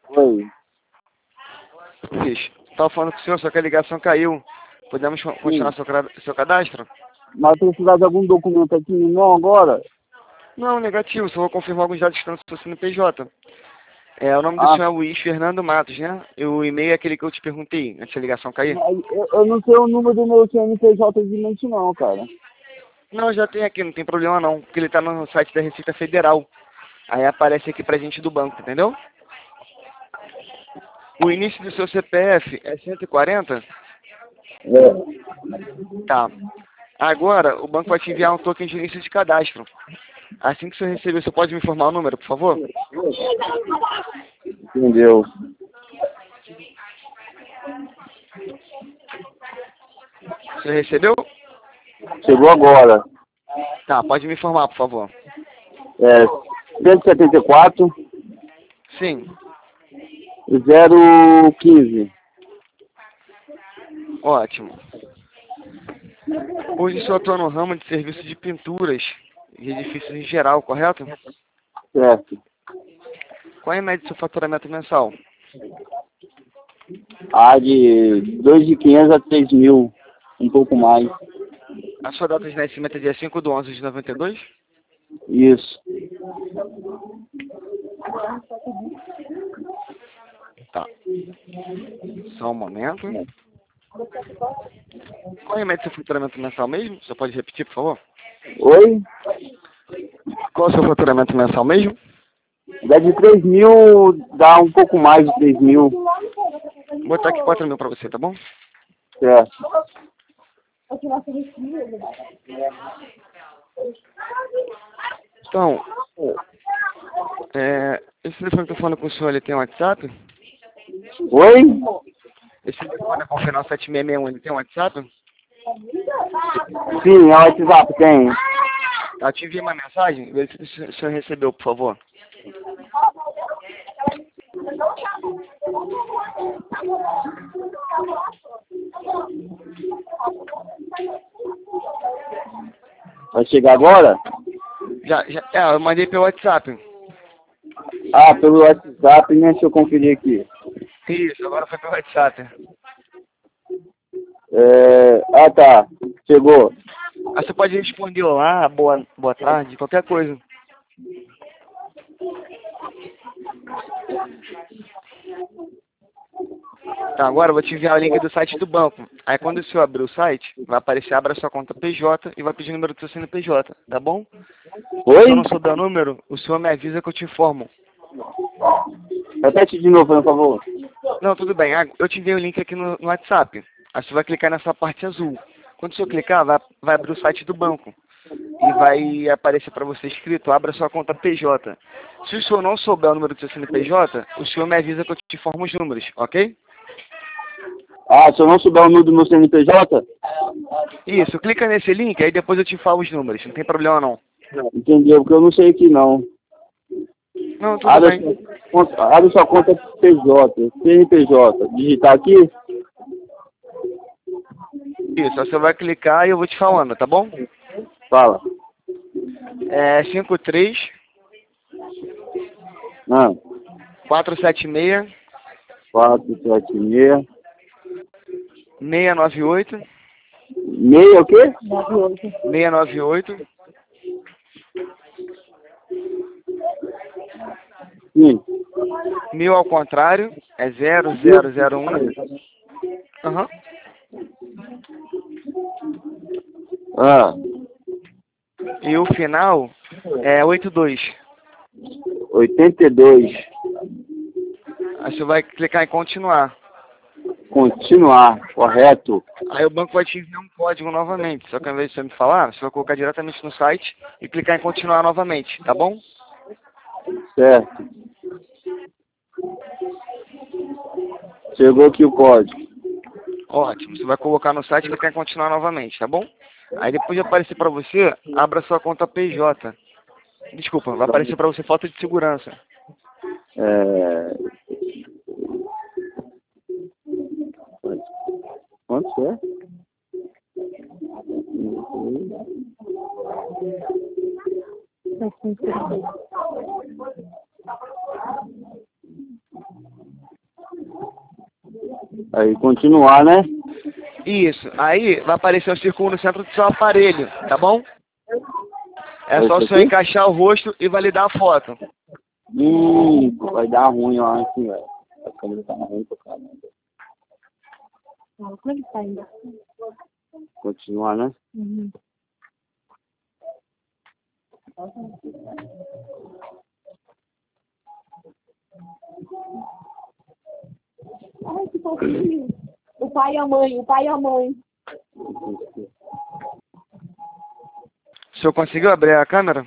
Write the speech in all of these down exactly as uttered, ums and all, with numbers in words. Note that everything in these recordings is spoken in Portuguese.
Oi. Estava falando com o senhor, só que a ligação caiu. Podemos continuar seu, seu cadastro? Mas precisar de algum documento aqui, não agora? Não, negativo. Só vou confirmar alguns dados que estão no seu C N P J. É, o nome do Ah. senhor é Luiz Fernando Matos, né? E o e-mail é aquele que eu te perguntei antes da ligação cair. Eu, eu não sei o número do meu C N P J de mente não, cara. Não, já tem aqui, não tem problema não. Porque ele está no site da Receita Federal. Aí aparece aqui pra gente do banco, entendeu? O início do seu C P F é cento e quarenta? É. Tá. Agora, o banco vai te enviar um token de início de cadastro. Assim que você receber, você pode me informar o número, por favor? Entendeu? Você recebeu? Chegou agora. Tá, pode me informar, por favor. É cento e setenta e quatro, Sim. zero quinze. Ótimo. Hoje o senhor atua no ramo de serviço de pinturas e edifícios em geral, correto? Certo. Qual é a média do seu faturamento mensal? Ah, de dois mil e quinhentos a três mil. Um pouco mais. A sua data de nascimento é dia cinco de onze de noventa e dois? Isso. Tá. Só um momento. Qual é a média do seu faturamento mensal mesmo? Você pode repetir, por favor? Oi? Qual é o seu faturamento mensal mesmo? Dá de três mil, dá um pouco mais de três mil. Vou botar aqui quatro mil pra você, tá bom? Certo. Então, é, esse telefone que eu tô falando com o senhor, ele tem WhatsApp? Oi? Esse telefone é com o final sete seis seis um, ele tem WhatsApp? Sim, é o WhatsApp, tem. Tá, te enviei uma mensagem, vê se o senhor recebeu, por favor. Vai chegar agora? Já, já, é, eu mandei pelo WhatsApp. Ah, pelo WhatsApp, né? Deixa eu conferir aqui. Isso, agora foi pelo WhatsApp. É... Ah, tá. Chegou. Aí você pode responder lá, boa, boa tarde, qualquer coisa. Tá, agora eu vou te enviar o link do site do banco. Aí quando o senhor abrir o site, vai aparecer, abra sua conta P J e vai pedir o número do seu C N P J, tá bom? Oi? Se eu não souber o número, o senhor me avisa que eu te informo. Repete de novo, por favor. Não, tudo bem. Eu te enviei o link aqui no, no WhatsApp. Aí você vai clicar nessa parte azul. Quando o senhor clicar, vai, vai abrir o site do banco. E vai aparecer para você escrito, abra sua conta P J. Se o senhor não souber o número do seu C N P J, o senhor me avisa que eu te informo os números, ok? Ah, se eu não souber o número do meu C N P J? Isso, clica nesse link, aí depois eu te falo os números. Não tem problema não. Entendeu? Porque eu não sei aqui, não. Não, tudo Abre bem. sua conta, abre sua conta P J, C N P J. Digitar aqui? Isso, aí você vai clicar e eu vou te falando, tá bom? Fala. É cinco três Ah, quatro sete seis quatro, sete, seis. seis nove oito Meia o quê? seis nove oito Sim. mil ao contrário é zero zero zero um. Aham. Ah, E o final é oitenta e dois. oitenta e dois. Aí você vai clicar em continuar. Continuar, correto. Aí o banco vai te enviar um código novamente. Só que ao invés de você me falar, você vai colocar diretamente no site e clicar em continuar novamente, tá bom? Certo. Chegou aqui o código. Ótimo. Você vai colocar no site e clicar em continuar novamente, tá bom? Aí depois de aparecer pra você, abra sua conta P J. Desculpa, vai aparecer pra você falta de segurança. É... Quanto é? Aí continuar, né? Isso. Aí vai aparecer um círculo no centro do seu aparelho, tá bom? É só o Esse senhor aqui? encaixar o rosto e validar a foto. Hum, vai dar ruim, eu acho, velho. A câmera tá ruim pra caramba. Como é que tá ainda? Continuar, né? Uhum. Ai, que fofinho. O pai e a mãe, o pai e a mãe. O senhor conseguiu abrir a câmera?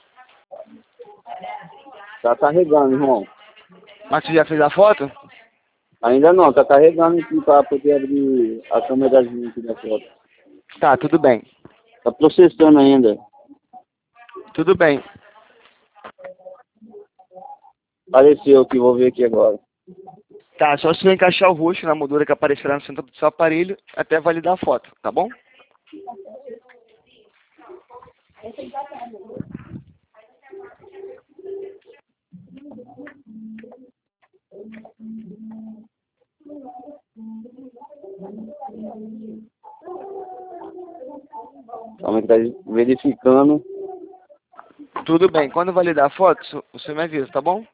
Tá carregando, irmão. Mas você já fez a foto? Ainda não, tá carregando aqui pra poder abrir a câmerazinha aqui da foto. Tá, tudo bem. Tá processando ainda. Tudo bem. Apareceu aqui, vou ver aqui agora. Tá, só o senhor encaixar o rosto na moldura que aparecerá no centro do seu aparelho até validar a foto, tá bom? Calma que tá verificando. Tudo bem. Quando validar a foto, o senhor- o senhor me avisa, tá bom?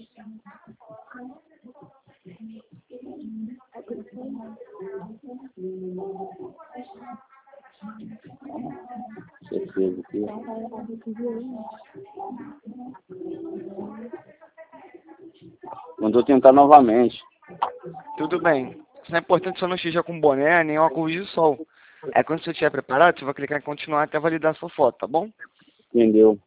Certeza aqui. Mandou tentar novamente. Tudo bem. Isso é importante que o senhor não esteja com boné nem óculos de sol. É quando você estiver preparado, você vai clicar em continuar até validar a sua foto, tá bom? Entendeu?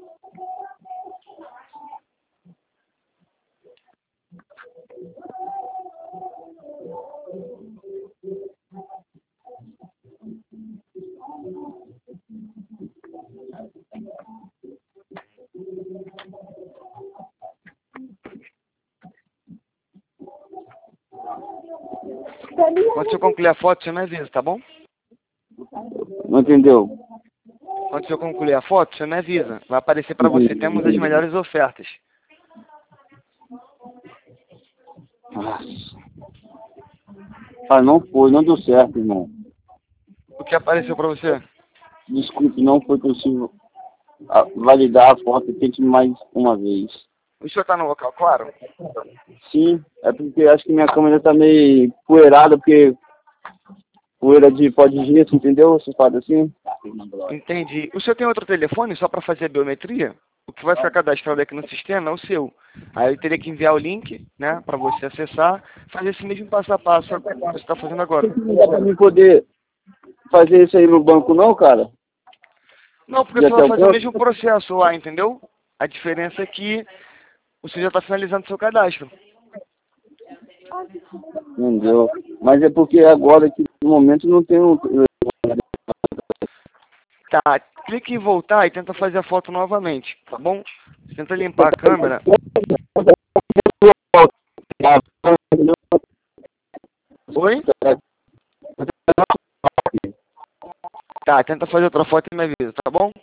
Quando você concluir a foto, você me avisa, tá bom? Não entendeu? Quando você concluir a foto, você me avisa. Vai aparecer para você, temos as melhores ofertas. Nossa. Ah, não foi, não deu certo, irmão. O que apareceu para você? Desculpe, não foi possível ah, validar a foto. Tente mais uma vez. O senhor está no local claro? Sim, é porque acho que minha câmera tá meio poeirada, porque poeira de pó de gesso, entendeu? Você fala assim? Entendi. O senhor tem outro telefone só para fazer a biometria? O que vai ficar cadastrado aqui no sistema é o seu. Aí eu teria que enviar o link, né, para você acessar, fazer esse mesmo passo a passo que você está fazendo agora. Não dá pra mim poder fazer isso aí no banco não, cara? Não, porque Já você tem vai o fazer o banco? mesmo processo lá, entendeu? A diferença é que você já está finalizando seu cadastro. Entendeu? Mas é porque agora aqui no momento não tem um... Tá, clique em voltar e tenta fazer a foto novamente, tá bom? Tenta limpar a câmera. Oi? Tá, tenta fazer outra foto e me avisa, tá bom?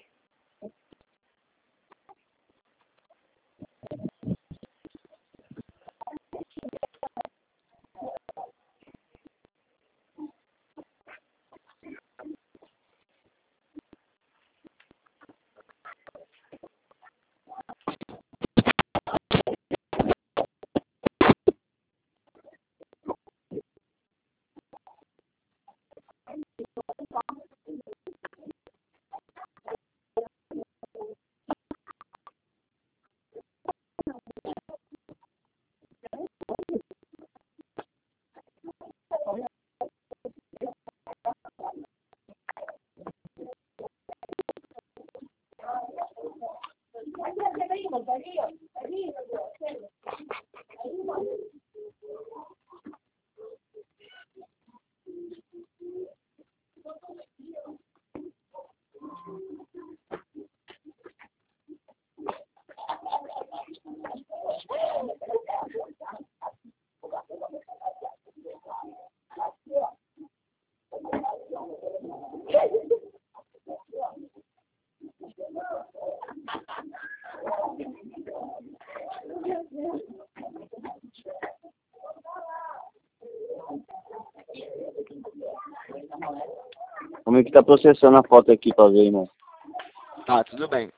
Como é que tá processando a foto aqui pra ver, irmão? Tá, tudo bem.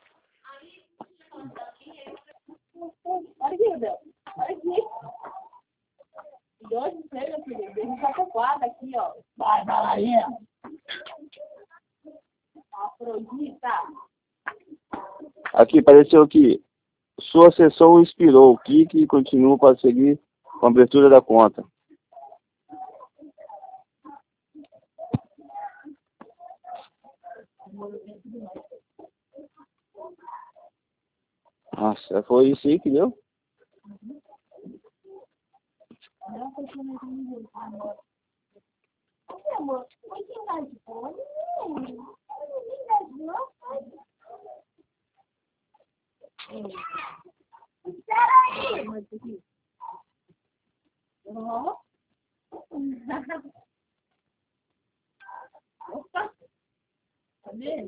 Olha aqui, Bel. Olha aqui. Dois, três, meu filho. Deixa eu só quatro aqui, ó. Vai, vai lá, aí. Afrodita. Aqui, apareceu aqui. Sua sessão expirou. Clique e continua para seguir com a abertura da conta. Nossa, foi isso aí que deu? Amor, foi quem vai de fone? Espera aí! Ó. Opa! Cadê?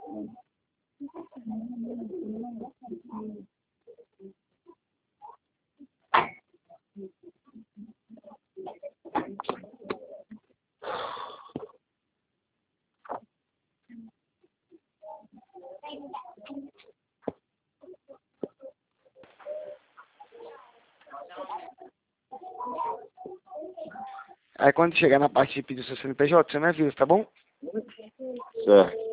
Aí quando chegar na parte de pedir seu C N P J, você me avisa, tá bom? Certo.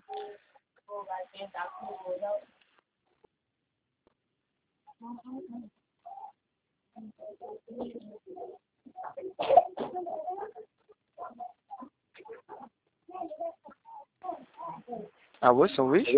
Alô, São Luís?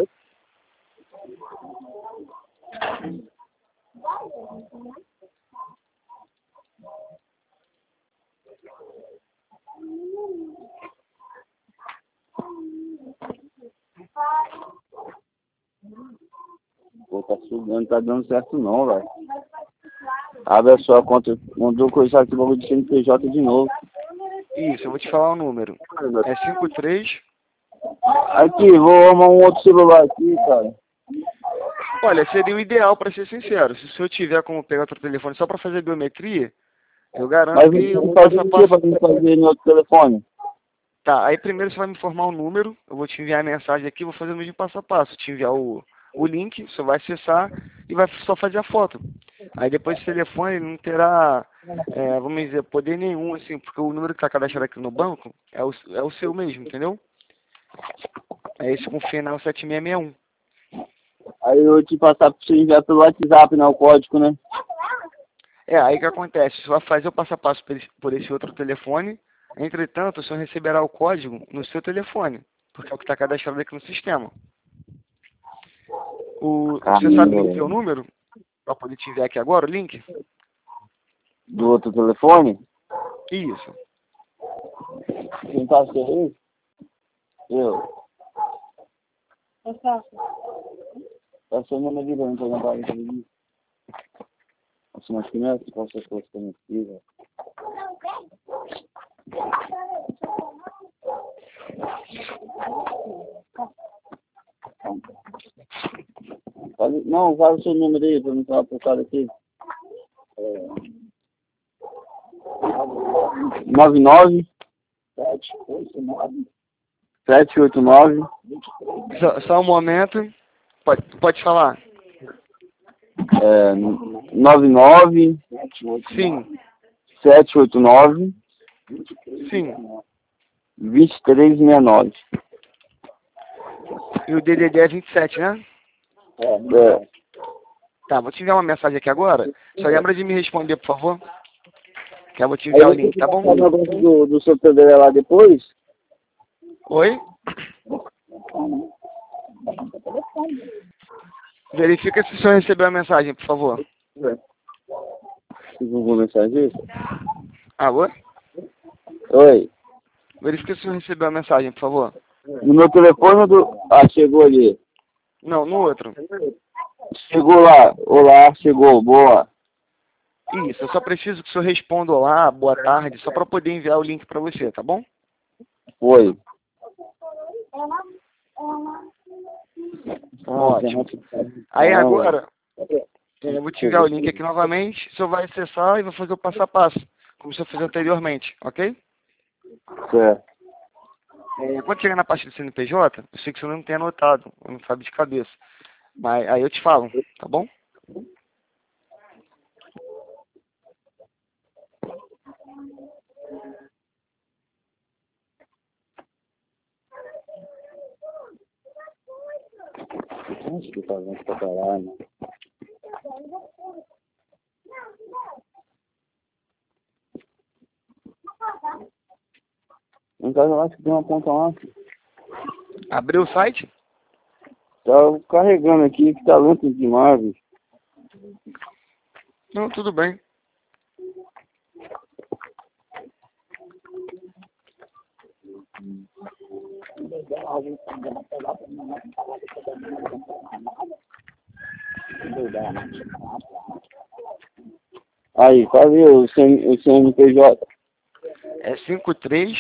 Pô, tá sugando, não tá dando certo não, velho. Abre a sua conta, mandou coisa aqui logo de C N P J de novo. Isso, eu vou te falar o número. É cinco três. Aqui, vou arrumar um outro celular aqui, cara. Olha, seria o ideal, para ser sincero. Se o senhor tiver como pegar outro telefone só para fazer biometria, eu garanto Mas que você o faz passo a o que pra passo... mim fazer no outro telefone? Tá, aí primeiro você vai me informar o número, eu vou te enviar a mensagem aqui, vou fazer o mesmo passo a passo. Te enviar o, o link, você vai acessar e vai só fazer a foto. Aí depois esse telefone não terá, é, vamos dizer, poder nenhum, assim, porque o número que está cadastrado aqui no banco é o, é o seu mesmo, entendeu? É esse com final sete seis seis um. Aí eu vou te passar pra você enviar pelo WhatsApp, né? O código, né? É, aí que acontece, você vai fazer o passo a passo por esse, por esse outro telefone, entretanto, o senhor receberá o código no seu telefone, porque é o que está cadastrado aqui no sistema. O, você sabe me dizer o número? Para poder te enviar aqui agora o link? Do outro telefone? Isso. Quem tá aí? Eu. Passou o nome de banco, não vai entender. Nossa, mas que não é qualquer coisa que eu não fiz, velho. Fale- Não, fala o seu número aí, pra não falar por causa aqui. É... nove nove sete oito nove Só, só um momento. Pode, pode falar. é, nove nove Sim, sete oito nove sim. dois três seis nove. E o D D D é vinte e sete, né? É. Tá, vou te enviar uma mensagem aqui agora. Só lembra de me responder, por favor. Que eu vou te Aí enviar o você link, tá vai bom? passar o negócio do, do seu P D lá depois? Oi? Verifica se o senhor recebeu a mensagem, por favor. É. Você Google mensagem? Alô? Oi. Verifica se o senhor recebeu a mensagem, por favor. No meu telefone ou do... Ah, chegou ali. Não, no outro. Chegou lá. Olá, chegou. Boa. Isso, eu só preciso que o senhor responda olá, boa tarde, só para poder enviar o link para você, tá bom? Foi. Ótimo. Aí agora, eu vou te enviar o link aqui novamente, o senhor vai acessar e vai fazer o passo a passo, como o senhor fez anteriormente, ok? Certo. É, quando chegar na parte do C N P J, eu sei que você não tem anotado, não sabe de cabeça. Mas aí eu te falo, tá bom? Acho que tá vendo pra caralho, né? Em casa eu acho que tem uma conta lá. Abriu o site? Tá carregando aqui, que tá lento demais, bicho. Não, tudo bem. Aí, cadê o C N P J? É cinco três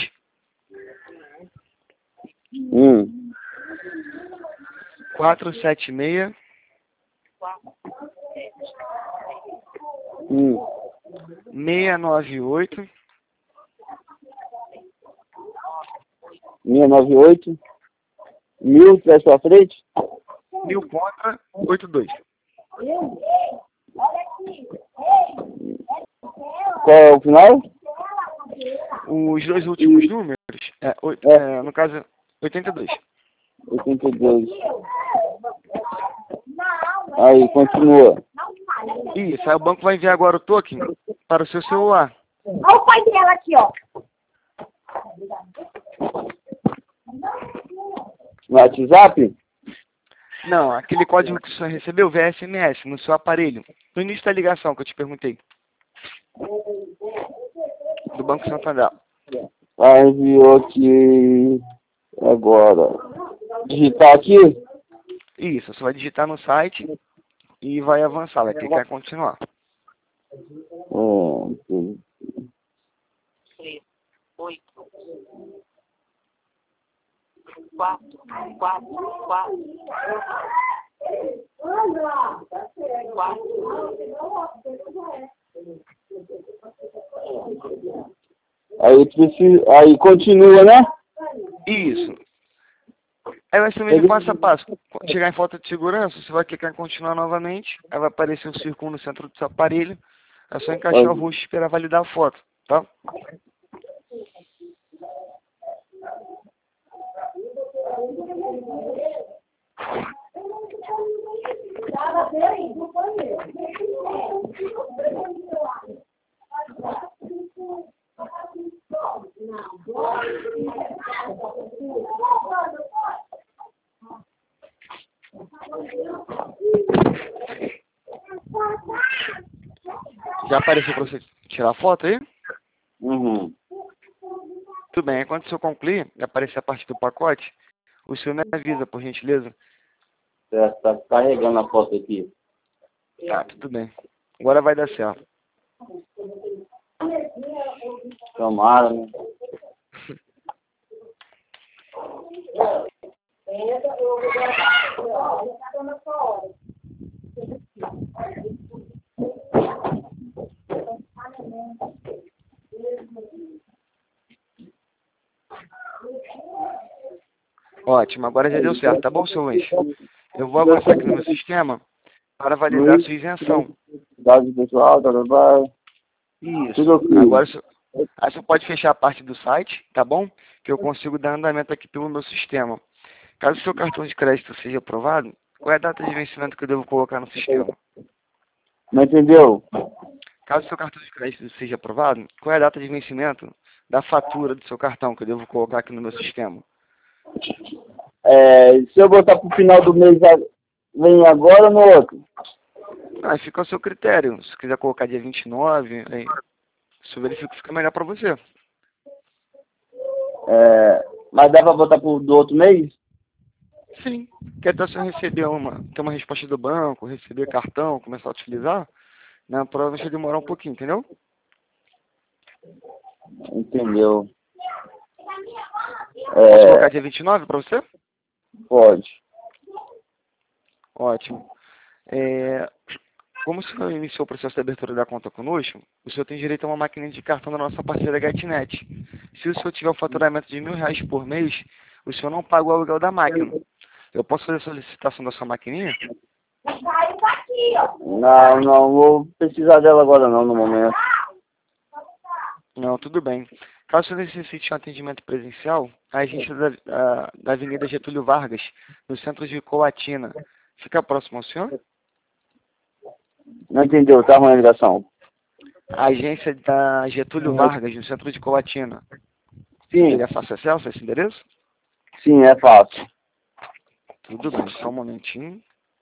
Hum, quatro sete seis hum. seis nove oito seiscentos e noventa e oito. Mil, trás pra frente? mil contra oitenta e dois. Qual é o final? Os dois últimos números, é, oito, é, no caso, oitenta e dois. oitenta e dois. Aí, continua. Isso, aí o banco vai enviar agora o token para o seu celular. Olha o pai dela aqui, ó. No WhatsApp? Não, aquele código que você recebeu, V S M S, no seu aparelho. No início da ligação que eu te perguntei. Do Banco Santander. Ah, enviou aqui agora. Digitar aqui? Isso, você vai digitar no site e vai avançar, vai clicar em continuar. Um, três, oito, quatro, quatro, quatro, aí precisa, aí continua, né? Isso. Aí vai ser o mesmo passo a passo. Quando chegar em falta de segurança, você vai clicar em continuar novamente. Aí vai aparecer um círculo no centro do seu aparelho. É só encaixar o rosto e esperar validar a foto, tá? Já apareceu para você tirar a foto aí? Uhum. Tudo bem. Aí quando você concluir, aparecer a parte do pacote, o senhor me avisa, por gentileza. Certo, tá carregando a foto aqui. Tá, tudo bem. Agora vai dar certo. Tomara, né? Ótimo, agora já deu certo, tá bom, seu Luiz? Eu vou avançar aqui no meu sistema para validar a sua isenção. Dados pessoal, tá, tá, tá. Isso. Tudo ok. Agora você, aí você pode fechar a parte do site, tá bom? Que eu consigo dar andamento aqui pelo meu sistema. Caso o seu cartão de crédito seja aprovado, qual é a data de vencimento que eu devo colocar no sistema? Não entendeu? Caso o seu cartão de crédito seja aprovado, qual é a data de vencimento da fatura do seu cartão que eu devo colocar aqui no meu sistema? É, se eu botar pro final do mês, vem agora ou no outro? Ah, fica ao seu critério. Se quiser colocar dia vinte e nove, aí isso eu verifico que fica melhor para você. É, mas dá pra botar pro do outro mês? Sim. Quer até se eu receber uma, ter uma resposta do banco, receber cartão, começar a utilizar, né, provavelmente vai demorar um pouquinho, entendeu? Entendeu? Posso É, colocar dia vinte e nove para você? pode. Ótimo. É, Como o senhor iniciou o processo de abertura da conta conosco, o senhor tem direito a uma maquininha de cartão da nossa parceira GetNet. Se o senhor tiver um faturamento de mil reais por mês, o senhor não paga o aluguel da máquina. Eu posso fazer a solicitação da sua maquininha? Não, não vou precisar dela agora não, no momento. Não, tudo bem. Caso você necessite um atendimento presencial, a agência da, a, da Avenida Getúlio Vargas, no centro de Coatina, fica próximo ao senhor? Não entendeu, tá ruim a ligação. A agência da Getúlio Vargas, no centro de Coatina. Sim, Seria fácil acesso a esse endereço? sim, é fácil. Tudo bem, só um momentinho.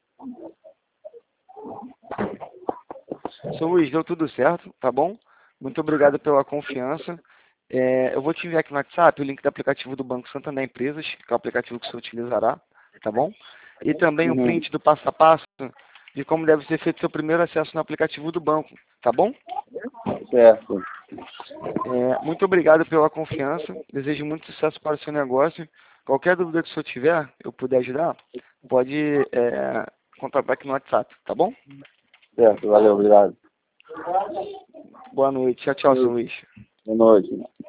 Seu Luiz, deu tudo certo, tá bom? Muito obrigado pela confiança. É, eu vou te enviar aqui no WhatsApp o link do aplicativo do Banco Santander Empresas, que é o aplicativo que você utilizará, tá bom? E também o Uhum. print do passo a passo de como deve ser feito seu primeiro acesso no aplicativo do banco, tá bom? Certo. É, muito obrigado pela confiança, desejo muito sucesso para o seu negócio. Qualquer dúvida que o senhor tiver, eu puder ajudar, pode é, contatar aqui no WhatsApp, tá bom? Certo, valeu, obrigado. Boa noite, tchau, tchau, seu Luiz. Boa noite.